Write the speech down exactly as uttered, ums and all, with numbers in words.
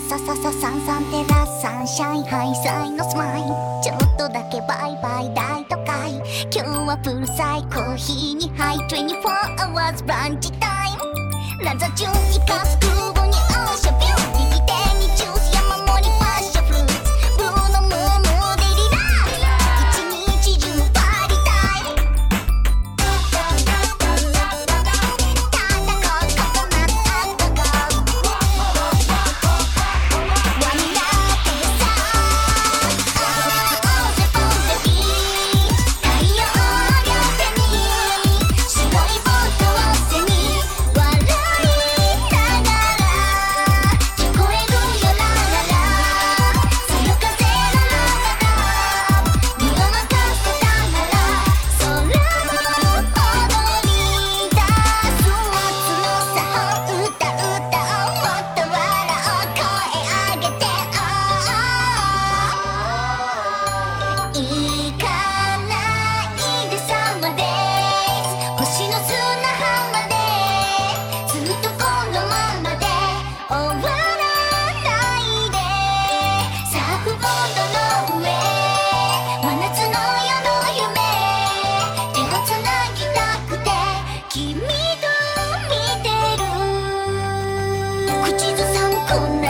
ささささんさんテラスサンシャインハイサイのスマイル、ちょっとだけバイバイ大都会、今日はフルサイコーヒーにハイにじゅうよじかんアワーズランチタイム、ラザジュンイカスクーボにオーシャビュー、右手にジュース山盛りパッションフルーツ、ブルーのムームーでリラックス、一日中パーリータイム、ただここココナッツアットゴーワニラテサーオーゼポンゼビーチ、太陽両手に白いボートを背に笑いながら聞こえるよラララ、そよ風の中身を任せたなら空を踊り出す、夏のさを歌う歌おう、もっと笑おう声上げて、行かないでサマーデイズ、星の砂浜でずっとこのままで終わらないで、サーフボードの上真夏の夜の夢、手をつなぎたくて君と見てる、口ずさむこん